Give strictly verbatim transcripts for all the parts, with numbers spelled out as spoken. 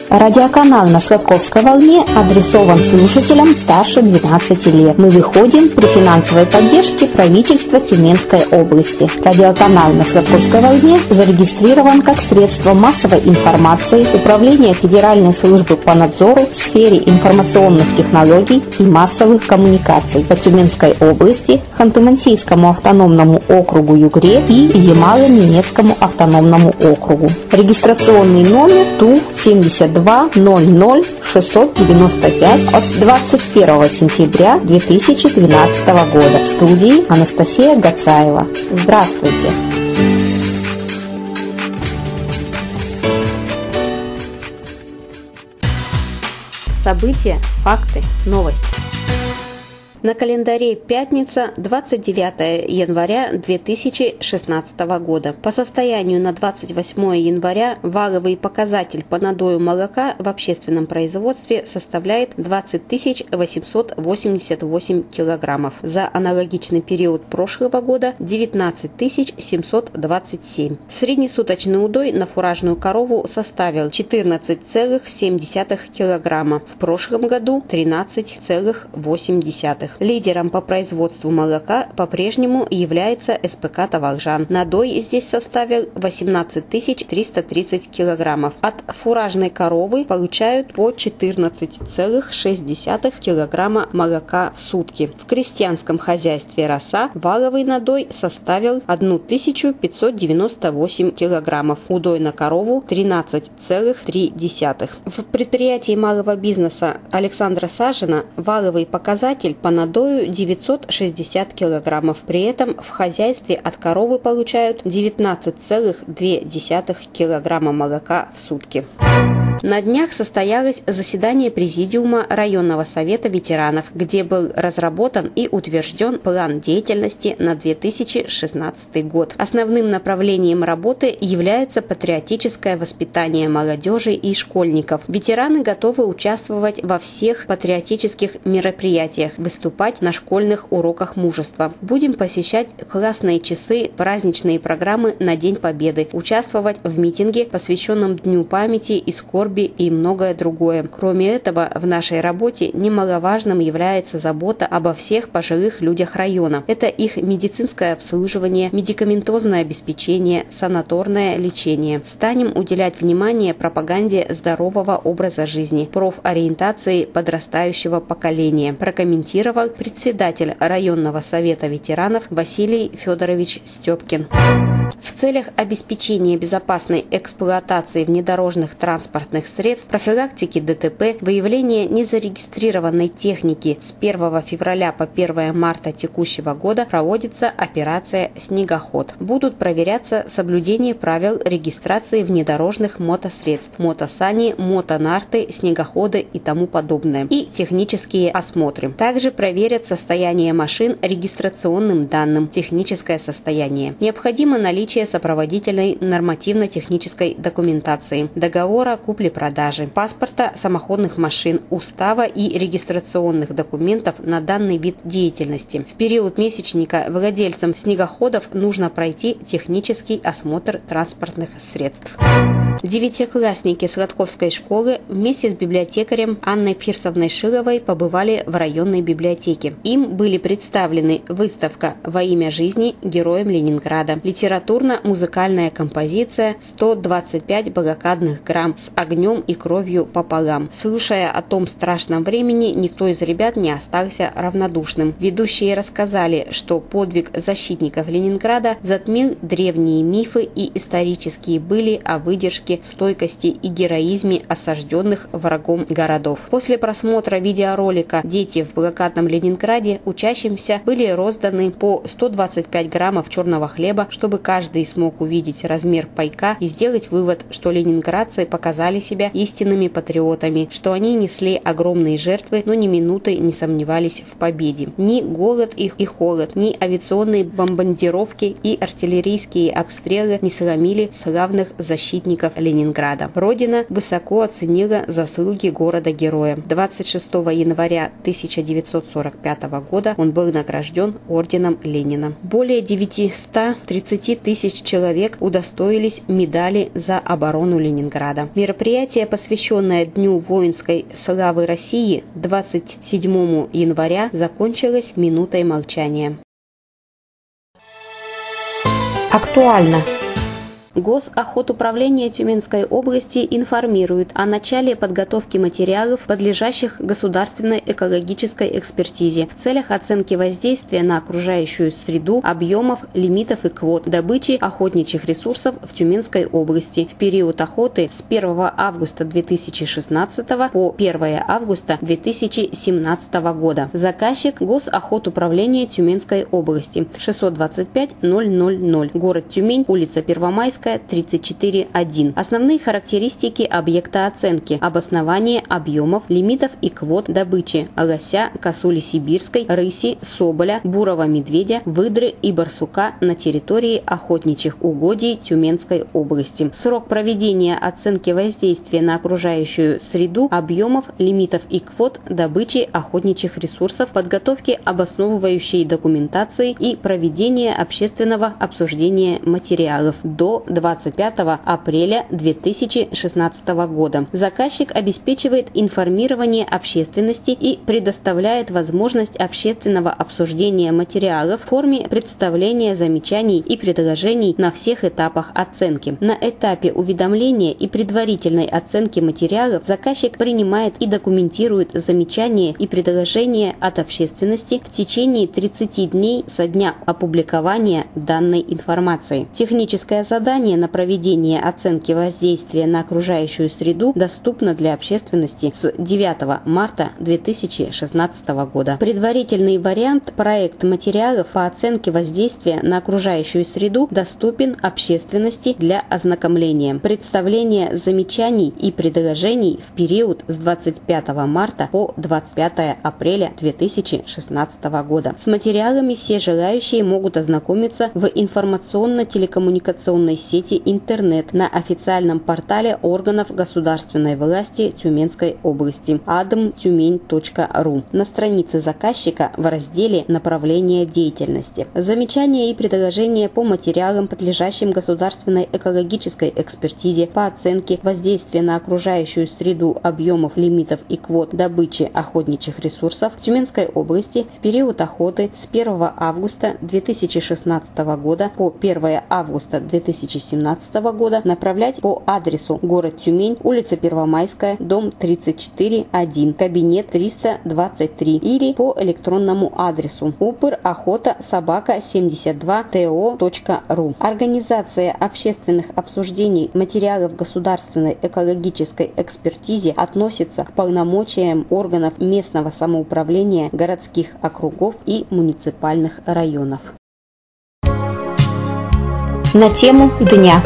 Радиоканал на Сладковской волне адресован слушателям старше двенадцати лет. Мы выходим при финансовой поддержке правительства Тюменской области. Радиоканал на Сладковской волне зарегистрирован как средство массовой информации Управления Федеральной службы по надзору в сфере информационных технологий и массовых коммуникаций по Тюменской области, Ханты-Мансийскому автономному округу Югре и Ямало-Ненецкому автономному округу. Регистрационный номер Ту семьдесят два ноль ноль шестьсот девяносто пять от двадцать первого сентября две тысячи двенадцатого года. В студии Анастасия Гацаева. Здравствуйте! События, факты, новости. На календаре пятница, двадцать девятое января две тысячи шестнадцатого года. По состоянию на двадцать восьмое января валовый показатель по надою молока в общественном производстве составляет двадцать тысяч восемьсот восемьдесят восемь килограммов. За аналогичный период прошлого года девятнадцать тысяч семьсот двадцать семь. Среднесуточный удой на фуражную корову составил четырнадцать целых семь десятых килограмма. В прошлом году тринадцать целых восемь десятых. Лидером по производству молока по-прежнему является эс пэ ка «Таволжан». Надой здесь составил восемнадцать тысяч триста тридцать килограммов. От фуражной коровы получают по четырнадцать целых шесть десятых килограмма молока в сутки. В крестьянском хозяйстве «Роса» валовый надой составил тысячу пятьсот девяносто восемь килограммов. Удой на корову тринадцать целых три десятых. В предприятии малого бизнеса Александра Сажина валовый показатель по надою девятьсот шестьдесят килограммов. При этом в хозяйстве от коровы получают девятнадцать целых две десятых килограмма молока в сутки. На днях состоялось заседание Президиума районного совета ветеранов, где был разработан и утвержден план деятельности на две тысячи шестнадцатый год. Основным направлением работы является патриотическое воспитание молодежи и школьников. Ветераны готовы участвовать во всех патриотических мероприятиях, выступать на школьных уроках мужества. Будем посещать классные часы, праздничные программы на День Победы, участвовать в митинге, посвященном Дню памяти и скорби и многое другое. Кроме этого, в нашей работе немаловажным является забота обо всех пожилых людях района. Это их медицинское обслуживание, медикаментозное обеспечение, санаторное лечение. Станем уделять внимание пропаганде здорового образа жизни, профориентации подрастающего поколения, прокомментировал председатель районного совета ветеранов Василий Федорович Степкин. В целях обеспечения безопасной эксплуатации внедорожных транспортных средств, профилактики дэ тэ пэ, выявления незарегистрированной техники с первого февраля по первое марта текущего года проводится операция «Снегоход». Будут проверяться соблюдение правил регистрации внедорожных мотосредств, мотосани, мотонарты, снегоходы и тому подобное, и технические осмотры. Также проверят состояние машин регистрационным данным, техническое состояние. Необходимо наличие сопроводительной нормативно-технической документации, договора купли-продажи, паспорта самоходных машин, устава и регистрационных документов на данный вид деятельности. В период месячника владельцам снегоходов нужно пройти технический осмотр транспортных средств. Девятиклассники Сладковской школы вместе с библиотекарем Анной Фирсовной Шиловой побывали в районной библиотеке. Им были представлены выставка «Во имя жизни героям Ленинграда», литературно-музыкальная композиция «сто двадцать пять блокадных грамм с огнем и кровью пополам». Слушая о том страшном времени, никто из ребят не остался равнодушным. Ведущие рассказали, что подвиг защитников Ленинграда затмил древние мифы и исторические были о выдержке, стойкости и героизме осажденных врагом городов. После просмотра видеоролика «Дети в блокадном Ленинграде» учащимся были розданы по сто двадцать пять граммов черного хлеба, чтобы каждый смог увидеть размер пайка и сделать вывод, что ленинградцы показали себя истинными патриотами, что они несли огромные жертвы, но ни минуты не сомневались в победе. Ни голод их и холод, ни авиационные бомбардировки и артиллерийские обстрелы не сломили славных защитников вузов Ленинграда. Родина высоко оценила заслуги города-героя. двадцать шестого января тысяча девятьсот сорок пятого года он был награжден орденом Ленина. Более девятисот тридцати тысяч человек удостоились медали за оборону Ленинграда. Мероприятие, посвященное Дню воинской славы России, двадцать седьмого января закончилось минутой молчания. Актуально. Госохотуправление Тюменской области информирует о начале подготовки материалов, подлежащих государственной экологической экспертизе в целях оценки воздействия на окружающую среду, объемов, лимитов и квот добычи охотничьих ресурсов в Тюменской области в период охоты с первого августа две тысячи шестнадцатого по первое августа две тысячи семнадцатого года. Заказчик — Госохотуправление Тюменской области, шестьсот двадцать пять ноль ноль ноль, город Тюмень, улица Первомайская, тридцать четыре один. Основные характеристики объекта оценки: обоснование объемов, лимитов и квот добычи лося, косули сибирской, рыси, соболя, бурого медведя, выдры и барсука на территории охотничьих угодий Тюменской области. Срок проведения оценки воздействия на окружающую среду, объемов, лимитов и квот добычи охотничьих ресурсов, подготовки обосновывающей документации и проведения общественного обсуждения материалов до двадцать пятого апреля две тысячи шестнадцатого года. Заказчик обеспечивает информирование общественности и предоставляет возможность общественного обсуждения материалов в форме представления замечаний и предложений на всех этапах оценки. На этапе уведомления и предварительной оценки материалов заказчик принимает и документирует замечания и предложения от общественности в течение тридцати дней со дня опубликования данной информации. Техническое задание на проведение оценки воздействия на окружающую среду доступно для общественности с девятого марта две тысячи шестнадцатого года. Предварительный вариант проект материалов по оценке воздействия на окружающую среду доступен общественности для ознакомления. Представление замечаний и предложений в период с двадцать пятого марта по двадцать пятое апреля две тысячи шестнадцатого года. С материалами все желающие могут ознакомиться в информационно-телекоммуникационной сети интернет на официальном портале органов государственной власти Тюменской области а д м тюмень точка ру на странице заказчика в разделе «Направление деятельности». Замечания и предложения по материалам, подлежащим государственной экологической экспертизе по оценке воздействия на окружающую среду, объемов, лимитов и квот добычи охотничьих ресурсов в Тюменской области в период охоты с первого августа две тысячи шестнадцатого года по первое августа две тысячи семнадцатого года направлять по адресу: город Тюмень, улица Первомайская, дом тридцать четыре один, кабинет триста двадцать три, или по электронному адресу упыр охота собака семьдесят два то точка ру. Организация общественных обсуждений материалов государственной экологической экспертизе относится к полномочиям органов местного самоуправления, городских округов и муниципальных районов. На тему дня.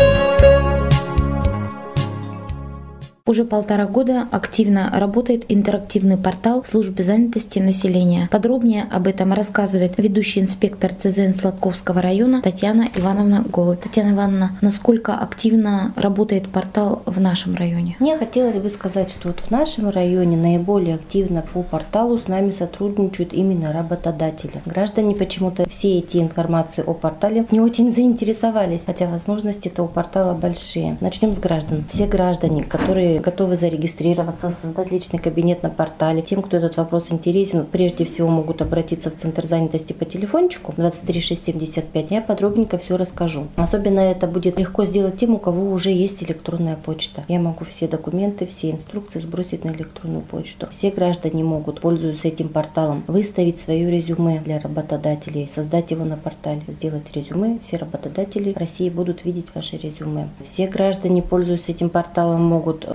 Уже полтора года активно работает интерактивный портал службы занятости населения. Подробнее об этом рассказывает ведущий инспектор цэ зэ эн Сладковского района Татьяна Ивановна Голубь. Татьяна Ивановна, насколько активно работает портал в нашем районе? Мне хотелось бы сказать, что вот в нашем районе наиболее активно по порталу с нами сотрудничают именно работодатели. Граждане почему-то все эти информации о портале не очень заинтересовались, хотя возможности-то у портала большие. Начнем с граждан. Все граждане, которые готовы зарегистрироваться, создать личный кабинет на портале. Тем, кто этот вопрос интересен, прежде всего могут обратиться в Центр занятости по телефончику двадцать три шестьсот семьдесят пять. Я подробненько все расскажу. Особенно это будет легко сделать тем, у кого уже есть электронная почта. Я могу все документы, все инструкции сбросить на электронную почту. Все граждане могут, пользуясь этим порталом, выставить свое резюме для работодателей, создать его на портале, сделать резюме. Все работодатели России будут видеть ваше резюме. Все граждане, пользуясь этим порталом, могут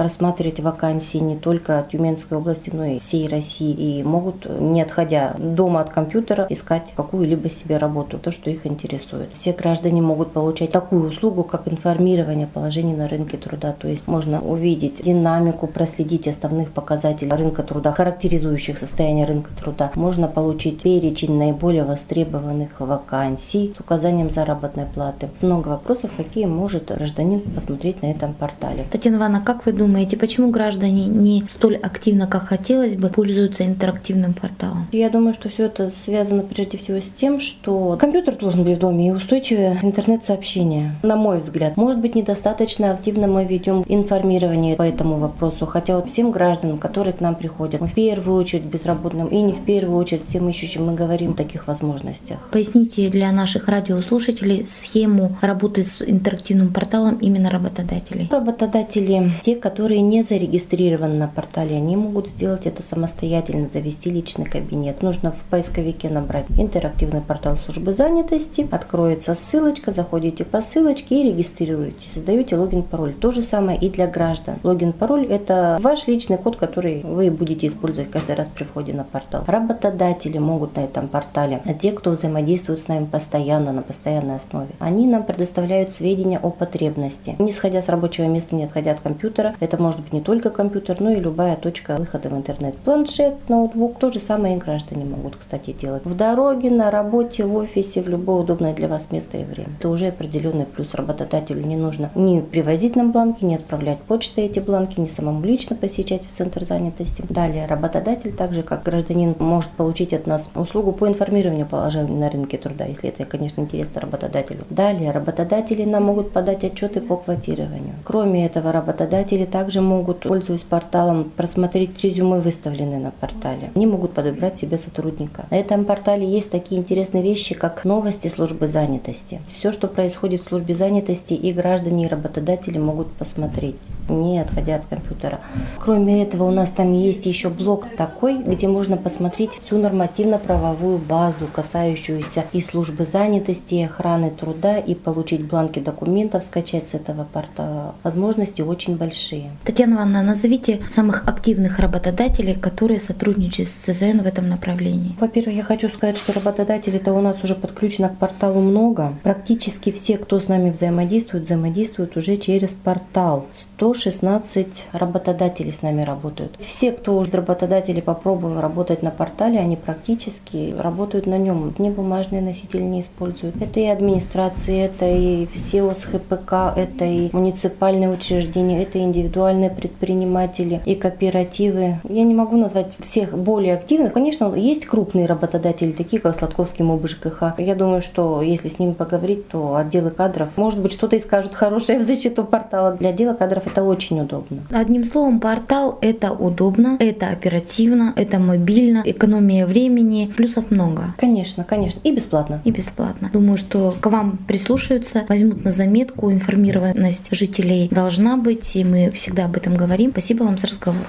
рассматривать вакансии не только Тюменской области, но и всей России. И могут, не отходя дома от компьютера, искать какую-либо себе работу, то, что их интересует. Все граждане могут получать такую услугу, как информирование положений на рынке труда. То есть можно увидеть динамику, проследить основных показателей рынка труда, характеризующих состояние рынка труда. Можно получить перечень наиболее востребованных вакансий с указанием заработной платы. Много вопросов, какие может гражданин посмотреть на этом портале. Татьяна Ивановна, как вы думаете, почему граждане не столь активно, как хотелось бы, пользуются интерактивным порталом? Я думаю, что все это связано прежде всего с тем, что компьютер должен быть в доме и устойчивое интернет-сообщение. На мой взгляд, может быть, недостаточно активно мы ведем информирование по этому вопросу, хотя вот всем гражданам, которые к нам приходят, в первую очередь безработным и не в первую очередь всем ищущим, мы говорим о таких возможностях. Поясните для наших радиослушателей схему работы с интерактивным порталом именно работодателей. Работодатели, те, которые не зарегистрированы на портале, они могут сделать это самостоятельно, завести личный кабинет. Нужно в поисковике набрать интерактивный портал службы занятости, откроется ссылочка, заходите по ссылочке и регистрируетесь, создаете логин-пароль. То же самое и для граждан. Логин-пароль – это ваш личный код, который вы будете использовать каждый раз при входе на портал. Работодатели могут на этом портале, а те, кто взаимодействует с нами постоянно, на постоянной основе, они нам предоставляют сведения о потребности. Не сходя с рабочего места, не отходя от компьютера, это может быть не только компьютер, но и любая точка выхода в интернет. Планшет, ноутбук, то же самое и граждане могут, кстати, делать. В дороге, на работе, в офисе, в любое удобное для вас место и время. Это уже определенный плюс. Работодателю не нужно ни привозить нам бланки, ни отправлять почтой эти бланки, ни самому лично посещать в центр занятости. Далее, работодатель, так же как гражданин, может получить от нас услугу по информированию положений на рынке труда, если это, конечно, интересно работодателю. Далее, работодатели нам могут подать отчеты по квотированию. Кроме этого, работодатели также могут, пользуясь порталом, просмотреть резюме, выставленные на портале. Они могут подобрать себе сотрудника. На этом портале есть такие интересные вещи, как новости службы занятости. Все, что происходит в службе занятости, и граждане, и работодатели могут посмотреть, не отходя от компьютера. Кроме этого, у нас там есть еще блок такой, где можно посмотреть всю нормативно-правовую базу, касающуюся и службы занятости, и охраны труда, и получить бланки документов, скачать с этого портала. Возможности очень большие. Татьяна Ивановна, назовите самых активных работодателей, которые сотрудничают с ЦЗН в этом направлении. Во-первых, я хочу сказать, что работодателей-то у нас уже подключено к порталу много. Практически все, кто с нами взаимодействует, взаимодействуют уже через портал. сто шестнадцать работодателей с нами работают. Все, кто уже из работодателей попробовал работать на портале, они практически работают на нем. Небумажные носители не используют. Это и администрации, это и все ОСХПК, это и муниципальные учреждения, это и индивидуальные предприниматели, и кооперативы. Я не могу назвать всех более активных. Конечно, есть крупные работодатели, такие как Сладковский МОБЖКХ. Я думаю, что если с ними поговорить, то отделы кадров, может быть, что-то и скажут хорошее в защиту портала. Для отдела кадров это очень удобно. Одним словом, портал — это удобно, это оперативно, это мобильно, экономия времени, плюсов много. Конечно, конечно. И бесплатно. И бесплатно. Думаю, что к вам прислушаются, возьмут на заметку, информированность жителей должна быть, и мы всегда об этом говорим. Спасибо вам за разговор.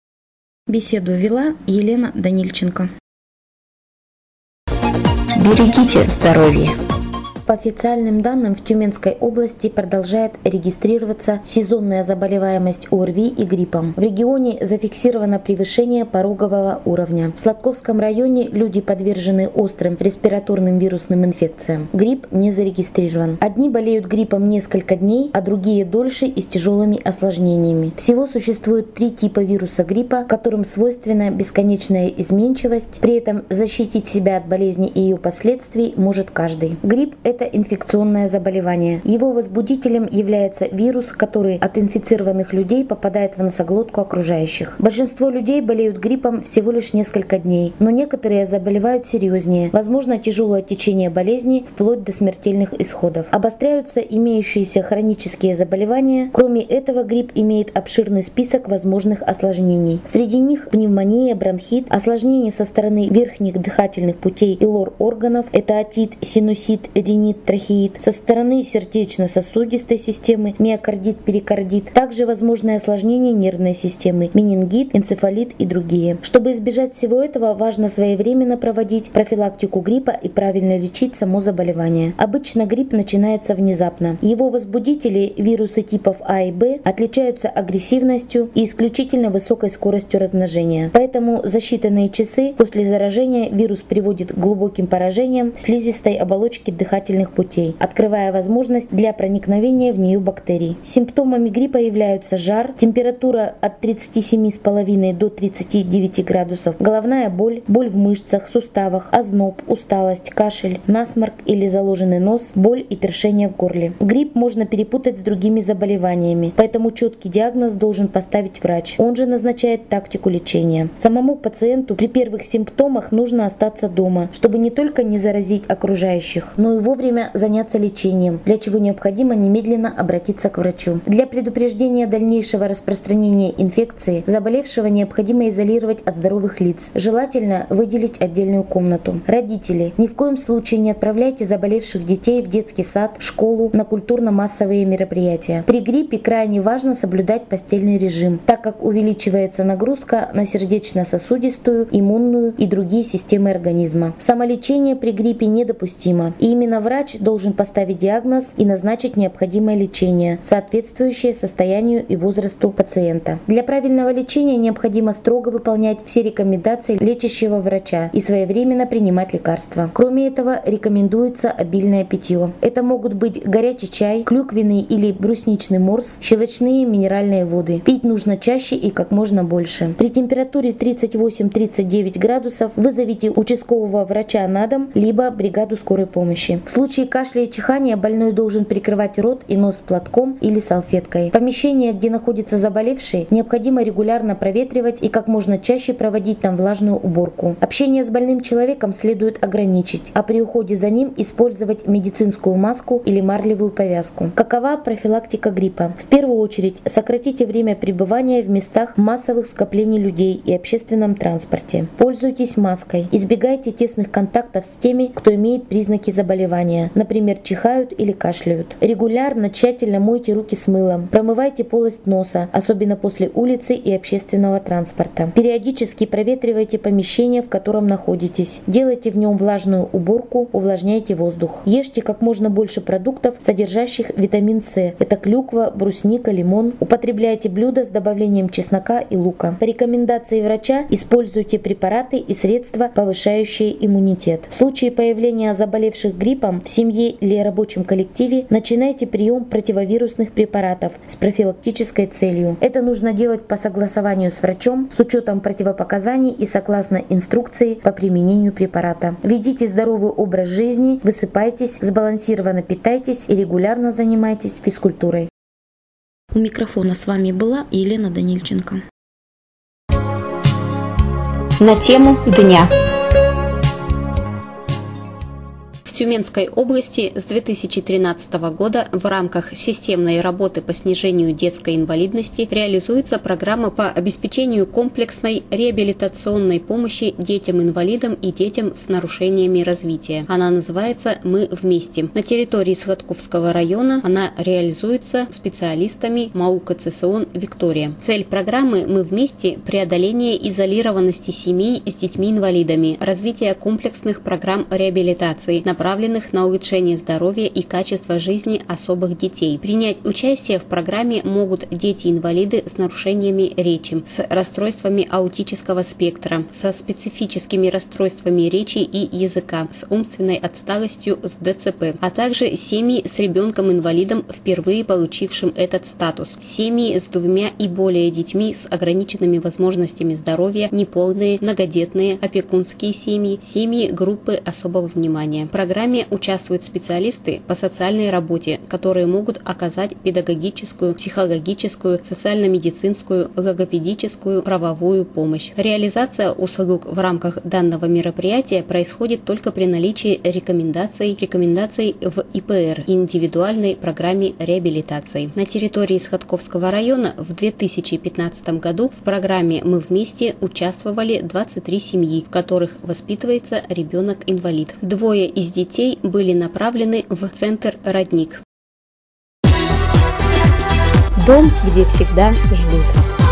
Беседу вела Елена Данильченко. Берегите здоровье. По официальным данным, в Тюменской области продолжает регистрироваться сезонная заболеваемость ОРВИ и гриппом. В регионе зафиксировано превышение порогового уровня. В Сладковском районе люди подвержены острым респираторным вирусным инфекциям. Грипп не зарегистрирован. Одни болеют гриппом несколько дней, а другие дольше и с тяжелыми осложнениями. Всего существует три типа вируса гриппа, которым свойственна бесконечная изменчивость. При этом защитить себя от болезни и ее последствий может каждый. Грипп – это инфекционное заболевание. Его возбудителем является вирус, который от инфицированных людей попадает в носоглотку окружающих. Большинство людей болеют гриппом всего лишь несколько дней, но некоторые заболевают серьезнее. Возможно тяжелое течение болезни вплоть до смертельных исходов. Обостряются имеющиеся хронические заболевания. Кроме этого, грипп имеет обширный список возможных осложнений. Среди них пневмония, бронхит, осложнения со стороны верхних дыхательных путей и лор органов, это отит, синусит, ринит, ринит, трахеит, со стороны сердечно-сосудистой системы, миокардит, перикардит, также возможное осложнение нервной системы, менингит, энцефалит и другие. Чтобы избежать всего этого, важно своевременно проводить профилактику гриппа и правильно лечить само заболевание. Обычно грипп начинается внезапно. Его возбудители, вирусы типов А и Б, отличаются агрессивностью и исключительно высокой скоростью размножения. Поэтому за считанные часы после заражения вирус приводит к глубоким поражениям слизистой оболочки дыхательных путей, открывая возможность для проникновения в нее бактерий. Симптомами гриппа являются жар, температура от тридцати семи и пяти до тридцати девяти градусов, головная боль, боль в мышцах, суставах, озноб, усталость, кашель, насморк или заложенный нос, боль и першение в горле. Грипп можно перепутать с другими заболеваниями, поэтому четкий диагноз должен поставить врач. Он же назначает тактику лечения. Самому пациенту при первых симптомах нужно остаться дома, чтобы не только не заразить окружающих, но и вовремя заняться лечением, для чего необходимо немедленно обратиться к врачу. Для предупреждения дальнейшего распространения инфекции заболевшего необходимо изолировать от здоровых лиц. Желательно выделить отдельную комнату. Родители, ни в коем случае не отправляйте заболевших детей в детский сад, школу, на культурно-массовые мероприятия. При гриппе крайне важно соблюдать постельный режим, так как увеличивается нагрузка на сердечно-сосудистую, иммунную и другие системы организма. Самолечение при гриппе недопустимо, и именно врач должен поставить диагноз и назначить необходимое лечение, соответствующее состоянию и возрасту пациента. Для правильного лечения необходимо строго выполнять все рекомендации лечащего врача и своевременно принимать лекарства. Кроме этого, рекомендуется обильное питье. Это могут быть горячий чай, клюквенный или брусничный морс, щелочные минеральные воды. Пить нужно чаще и как можно больше. При температуре тридцать восемь — тридцать девять градусов вызовите участкового врача на дом, либо бригаду скорой помощи. В случае кашля и чихания больной должен прикрывать рот и нос платком или салфеткой. Помещение, где находится заболевший, необходимо регулярно проветривать и как можно чаще проводить там влажную уборку. Общение с больным человеком следует ограничить, а при уходе за ним использовать медицинскую маску или марлевую повязку. Какова профилактика гриппа? В первую очередь сократите время пребывания в местах массовых скоплений людей и общественном транспорте. Пользуйтесь маской. Избегайте тесных контактов с теми, кто имеет признаки заболевания, например, чихают или кашляют. Регулярно тщательно мойте руки с мылом. Промывайте полость носа, особенно после улицы и общественного транспорта. Периодически проветривайте помещение, в котором находитесь. Делайте в нем влажную уборку, увлажняйте воздух. Ешьте как можно больше продуктов, содержащих витамин С. Это клюква, брусника, лимон. Употребляйте блюда с добавлением чеснока и лука. По рекомендации врача используйте препараты и средства, повышающие иммунитет. В случае появления заболевших гриппом в семье или рабочем коллективе начинайте прием противовирусных препаратов с профилактической целью. Это нужно делать по согласованию с врачом, с учетом противопоказаний и согласно инструкции по применению препарата. Ведите здоровый образ жизни, высыпайтесь, сбалансированно питайтесь и регулярно занимайтесь физкультурой. У микрофона с вами была Елена Данильченко. На тему дня. В Тюменской области с две тысячи тринадцатого года в рамках системной работы по снижению детской инвалидности реализуется программа по обеспечению комплексной реабилитационной помощи детям-инвалидам и детям с нарушениями развития. Она называется «Мы вместе». На территории Сладковского района она реализуется специалистами МАУ КЦСОН «Виктория». Цель программы «Мы вместе» – преодоление изолированности семей с детьми-инвалидами, развитие комплексных программ реабилитации, направленных на улучшение здоровья и качества жизни особых детей. Принять участие в программе могут дети-инвалиды с нарушениями речи, с расстройствами аутического спектра, со специфическими расстройствами речи и языка, с умственной отсталостью, с ДЦП, а также семьи с ребенком-инвалидом, впервые получившим этот статус, семьи с двумя и более детьми с ограниченными возможностями здоровья, неполные, многодетные, опекунские семьи, семьи группы особого внимания. В программе участвуют специалисты по социальной работе, которые могут оказать педагогическую, психологическую, социально-медицинскую, логопедическую, правовую помощь. Реализация услуг в рамках данного мероприятия происходит только при наличии рекомендаций, рекомендаций в И П Р – индивидуальной программе реабилитации. На территории Сладковского района в две тысячи пятнадцатом году в программе «Мы вместе» участвовали двадцать три семьи, в которых воспитывается ребенок-инвалид. Двое из детей были направлены в центр «Родник». Дом, где всегда ждут.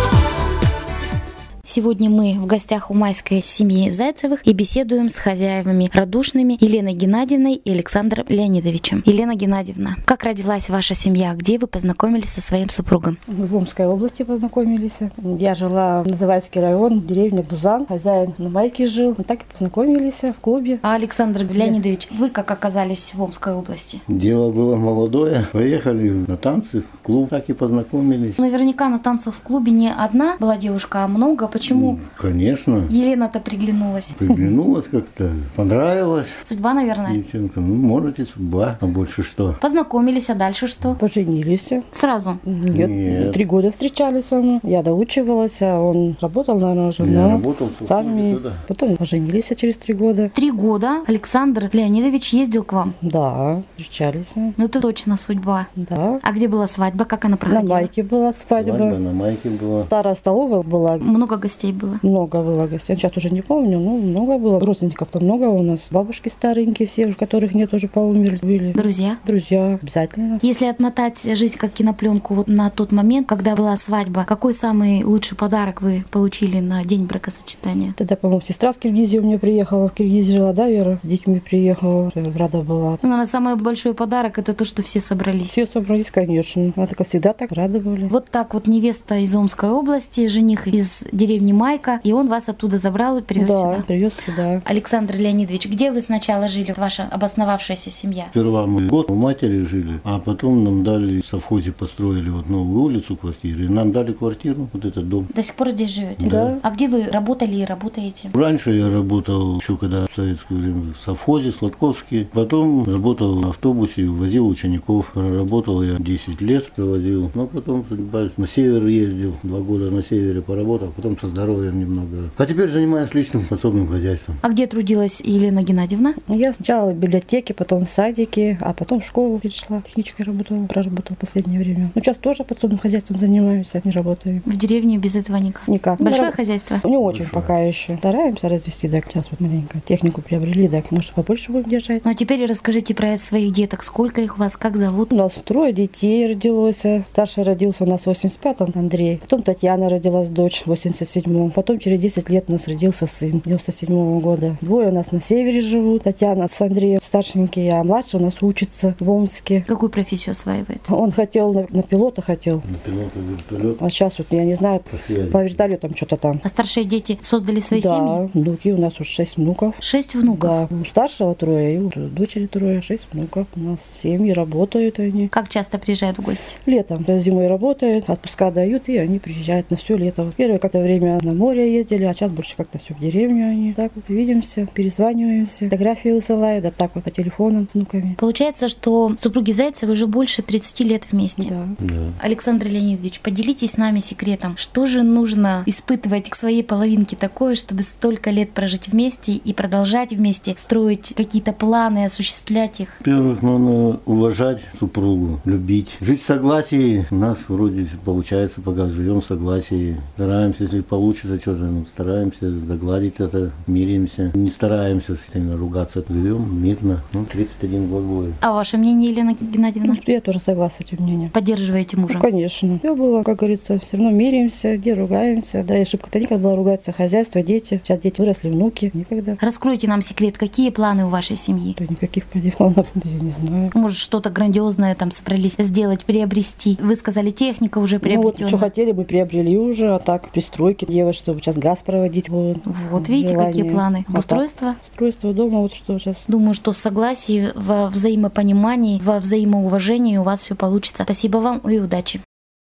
Сегодня мы в гостях у майской семьи Зайцевых и беседуем с хозяевами радушными Еленой Геннадьевной и Александром Леонидовичем. Елена Геннадьевна, как родилась ваша семья? Где вы познакомились со своим супругом? Мы в Омской области познакомились. Я жила в Называйский район, деревня Бузан. Хозяин на майке жил. Мы так и познакомились в клубе. А Александр Леонидович, вы как оказались в Омской области? Дело было молодое. Поехали на танцы, в клуб, так и познакомились. Наверняка на танцах в клубе не одна была девушка, а много. Почему? Конечно. Елена-то приглянулась. Приглянулась как-то, понравилась. Судьба, наверное? Девчонка, ну, может и судьба, а больше что. Познакомились, а дальше что? Поженились. Сразу? Нет, Нет. три года встречались со мной. Я доучивалась, а он работал, наверное, уже. Я но работал в сами. клубе, да. Потом поженились через три года. Три года Александр Леонидович ездил к вам? Да, встречались. Ну это точно судьба. Да. А где была свадьба? Как она На проходила? майке была свадьба. Свадьба на майке была. Старая столовая была. Много гостей было? Много было гостей. Сейчас уже не помню, но много было. Родственников-то много у нас. Бабушки старенькие все, уже которых нет, уже поумерли были. Друзья? Друзья, обязательно. Если отмотать жизнь как кинопленку вот на тот момент, когда была свадьба, какой самый лучший подарок вы получили на день бракосочетания? Тогда, по-моему, сестра с Киргизии у меня приехала. В Киргизии жила, да, Вера? С детьми приехала. Рада была. Ну, наверное, самый большой подарок — это то, что все собрались. Все собрались, конечно. Она так всегда так рада были. Вот так вот невеста из Омской области, жених из деревни Майка, и он вас оттуда забрал и привез да, сюда. привез сюда. Александр Леонидович, где вы сначала жили, ваша обосновавшаяся семья? Сперва мы год у матери жили, а потом нам дали, в совхозе построили вот новую улицу, квартиры, и нам дали квартиру, вот этот дом. До сих пор здесь живете? Да. А где вы работали и работаете? Раньше я работал еще когда в советское время в совхозе, Сладковский. Потом работал в автобусе, возил учеников. Проработал я десять лет, провозил. Но потом судьба, на север ездил, два года на севере поработал, потом со здоровьем немного. А теперь занимаюсь личным подсобным хозяйством. А где трудилась Елена Геннадьевна? Я сначала в библиотеке, потом в садике, а потом в школу перешла. Техничкой работала, проработала в последнее время. Ну, сейчас тоже подсобным хозяйством занимаюсь, а не работаю. В деревне без этого никак? Никак. Большое Ну, хозяйство? Не очень пока еще. Стараемся развести, да, сейчас вот маленько технику приобрели, да, может, побольше будем держать. Ну, а теперь расскажите про своих деток. Сколько их у вас, как зовут? У нас трое детей родилось. Старший родился у нас в восемьдесят пятом, Андрей. Потом Татьяна родилась, дочь, в восемьдесят седьмом. Потом через десять лет у нас родился сын, девяносто седьмого года. Двое у нас на севере живут. Татьяна с Андреем старшенькие, а младший у нас учится в Омске. Какую профессию осваивает? Он хотел, на, на пилота хотел. На пилота вертолет. А сейчас вот, я не знаю, По связи. по вертолетам что-то там. А старшие дети создали свои да, семьи? внуки, у нас уже шесть внуков. Шесть внуков? Да, у старшего трое, и у дочери трое, шесть внуков. У нас семьи, работают они. Как часто приезжают в гости? Летом, зимой работают, отпуска дают, и они приезжают на все лето. Вот первое как-то время на море ездили, а сейчас больше как-то все в деревню они. Так вот видимся, перезваниваемся, фотографии высылают, да так вот по телефону с внуками. Получается, что супруги Зайцевы уже больше тридцати лет вместе. Да. Да. Александр Леонидович, поделитесь с нами секретом. Что же нужно испытывать к своей половинке такое, чтобы столько лет прожить вместе и продолжать вместе, строить какие-то планы, осуществлять их? Во-первых, надо уважать супругу, любить. Жить в согласии. У нас вроде получается, пока живем в согласии. Стараемся, если получится что-то, ну, стараемся загладить это, миримся. Не стараемся сильно ругаться. Живем мирно. Ну, тридцать один год будет. А ваше мнение, Елена Геннадьевна? Ну, я тоже согласна с этим мнением. Поддерживаете мужа? Ну, конечно. Все было, как говорится, все равно миримся, где ругаемся. Да, и ошибка-то никогда была ругаться. Хозяйство, дети. Сейчас дети выросли, внуки. Никогда. Раскройте нам секрет, какие планы у вашей семьи? Да никаких планов, я не знаю. Может, что-то грандиозное там собрались сделать, приобрести? Вы сказали, техника уже Ну, вот приобретена. что хотели, мы приобрели уже, а так пристройки делать, чтобы сейчас газ проводить будут. Вот видите, Желание. какие планы. А так, Устройство? Устройство дома, вот что сейчас. Думаю, что в согласии, во взаимопонимании, во взаимоуважении у вас все получится. Спасибо вам и удачи.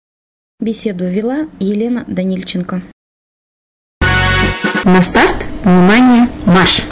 Беседу вела Елена Данильченко. На старт, внимание, марш!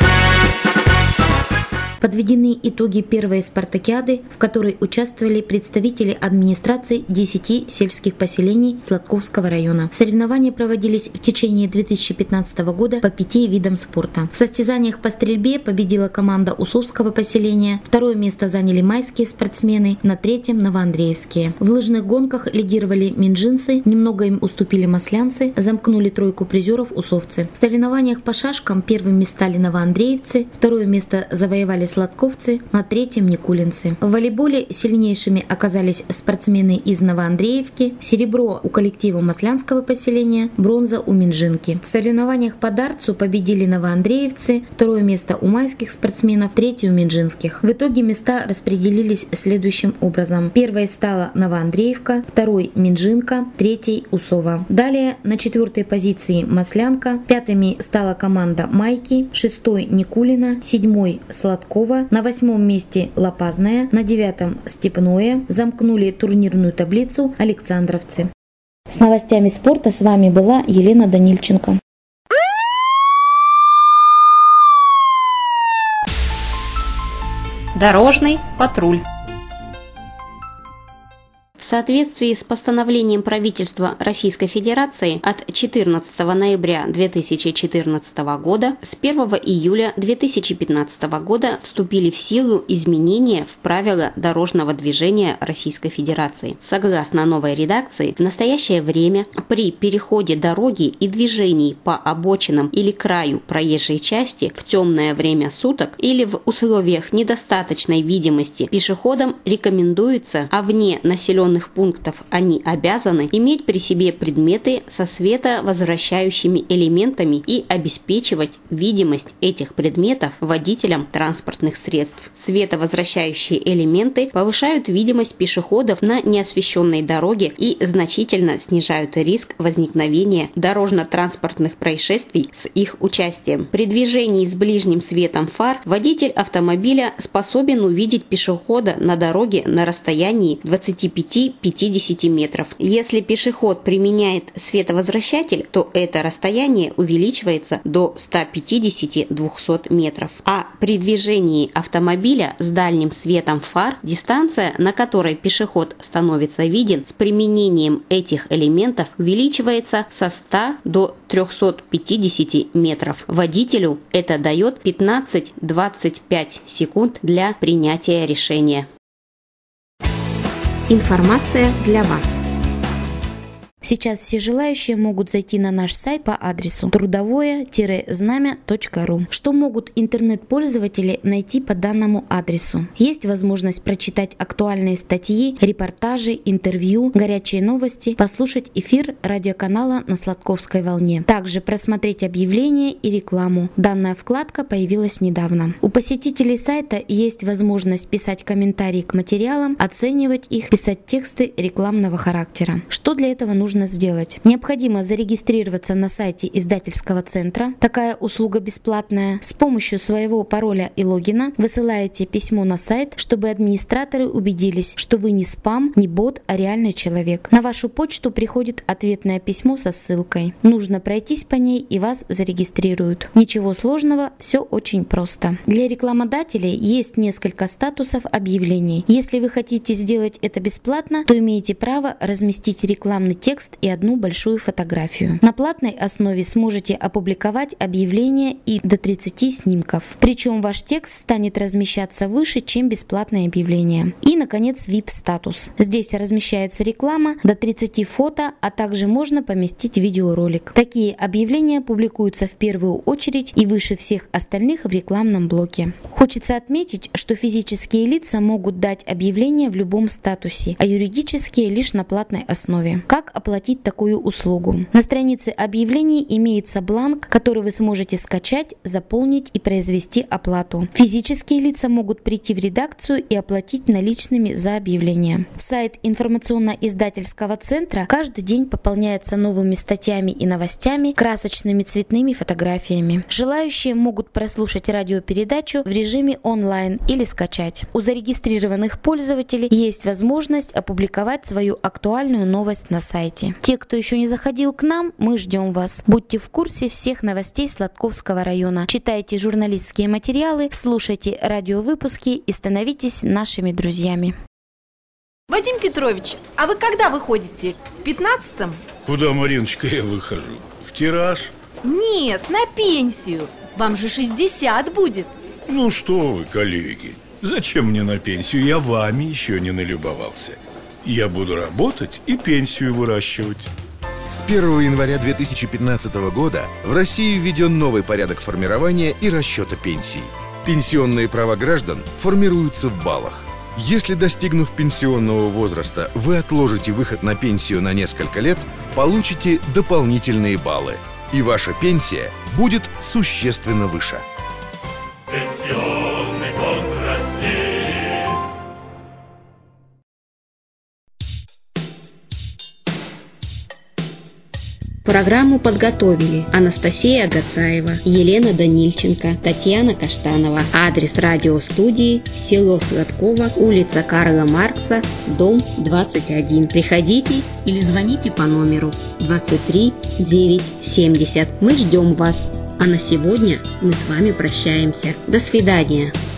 Подведены итоги первой спартакиады, в которой участвовали представители администрации десяти сельских поселений Сладковского района. Соревнования проводились в течение две тысячи пятнадцатого года по пяти видам спорта. В состязаниях по стрельбе победила команда Усовского поселения, второе место заняли майские спортсмены, на третьем – новоандреевские. В лыжных гонках лидировали минжинцы, немного им уступили маслянцы, замкнули тройку призеров усовцы. В соревнованиях по шашкам первыми стали новоандреевцы, второе место завоевали сладковцы, на третьем никулинцы. В волейболе сильнейшими оказались спортсмены из Новоандреевки, серебро у коллектива Маслянского поселения, бронза у Минжинки. В соревнованиях по дартсу победили новоандреевцы, второе место у майских спортсменов, третье у минжинских. В итоге места распределились следующим образом. Первой стала Новоандреевка, второй Минжинка, третий Усова. Далее на четвертой позиции Маслянка, пятыми стала команда Майки, шестой Никулина, седьмой Сладкова, на восьмом месте Лопазная, на девятом Степное, замкнули турнирную таблицу Александровцы. С новостями спорта с вами была Елена Данильченко. Дорожный патруль. В соответствии с постановлением правительства Российской Федерации от четырнадцатого ноября две тысячи четырнадцатого года с первого июля две тысячи пятнадцатого года вступили в силу изменения в правила дорожного движения Российской Федерации. Согласно новой редакции, в настоящее время при переходе дороги и движении по обочинам или краю проезжей части в темное время суток или в условиях недостаточной видимости пешеходам рекомендуется, а вне населенных пунктов они обязаны иметь при себе предметы со световозвращающими элементами и обеспечивать видимость этих предметов водителям транспортных средств. Световозвращающие элементы повышают видимость пешеходов на неосвещенной дороге и значительно снижают риск возникновения дорожно-транспортных происшествий с их участием. При движении с ближним светом фар водитель автомобиля способен увидеть пешехода на дороге на расстоянии двадцати пяти — пятидесяти метров. Если пешеход применяет световозвращатель, то это расстояние увеличивается до ста пятидесяти — двухсот метров. А при движении автомобиля с дальним светом фар дистанция, на которой пешеход становится виден с применением этих элементов, увеличивается со ста до трёхсот пятидесяти метров. Водителю это дает пятнадцать — двадцать пять секунд для принятия решения. Информация для вас. Сейчас все желающие могут зайти на наш сайт по адресу трудовое знамя точка ру. Что могут интернет-пользователи найти по данному адресу? Есть возможность прочитать актуальные статьи, репортажи, интервью, горячие новости, послушать эфир радиоканала на Сладковской волне. Также просмотреть объявления и рекламу. Данная вкладка появилась недавно. У посетителей сайта есть возможность писать комментарии к материалам, оценивать их, писать тексты рекламного характера. Что для этого нужно сделать? Необходимо зарегистрироваться на сайте издательского центра. Такая услуга бесплатная. С помощью своего пароля и логина высылаете письмо на сайт, чтобы администраторы убедились, что вы не спам, не бот, а реальный человек. На вашу почту приходит ответное письмо со ссылкой. Нужно пройтись по ней, и вас зарегистрируют. Ничего сложного, все очень просто. Для рекламодателей есть несколько статусов объявлений. Если вы хотите сделать это бесплатно, то имеете право разместить рекламный текст и одну большую фотографию. На платной основе сможете опубликовать объявление и до тридцати снимков. Причем ваш текст станет размещаться выше, чем бесплатное объявление. И, наконец, ви ай пи-статус. Здесь размещается реклама, до тридцати фото, а также можно поместить видеоролик. Такие объявления публикуются в первую очередь и выше всех остальных в рекламном блоке. Хочется отметить, что физические лица могут дать объявление в любом статусе, а юридические лишь на платной основе. Как оплатить такую услугу? На странице объявлений имеется бланк, который вы сможете скачать, заполнить и произвести оплату. Физические лица могут прийти в редакцию и оплатить наличными за объявление. Сайт информационно-издательского центра каждый день пополняется новыми статьями и новостями, красочными цветными фотографиями. Желающие могут прослушать радиопередачу в режиме онлайн или скачать. У зарегистрированных пользователей есть возможность опубликовать свою актуальную новость на сайте. Те, кто еще не заходил к нам, мы ждем вас. Будьте в курсе всех новостей Сладковского района. Читайте журналистские материалы, слушайте радиовыпуски и становитесь нашими друзьями. Вадим Петрович, а вы когда выходите? В пятнадцатом? Куда, Мариночка, я выхожу? В тираж? Нет, на пенсию. Вам же шестьдесят будет. Ну что вы, коллеги, зачем мне на пенсию? Я вами еще не налюбовался. Я буду работать и пенсию выращивать. С первого января две тысячи пятнадцатого года в России введен новый порядок формирования и расчета пенсий. Пенсионные права граждан формируются в баллах. Если, достигнув пенсионного возраста, вы отложите выход на пенсию на несколько лет, получите дополнительные баллы, и ваша пенсия будет существенно выше. Пенсионный фонд России. Программу подготовили Анастасия Агацаева, Елена Данильченко, Татьяна Каштанова. Адрес радиостудии: село Сладково, улица Карла Маркса, дом двадцать один. Приходите или звоните по номеру двадцать три девятьсот семьдесят. Мы ждем вас. А на сегодня мы с вами прощаемся. До свидания.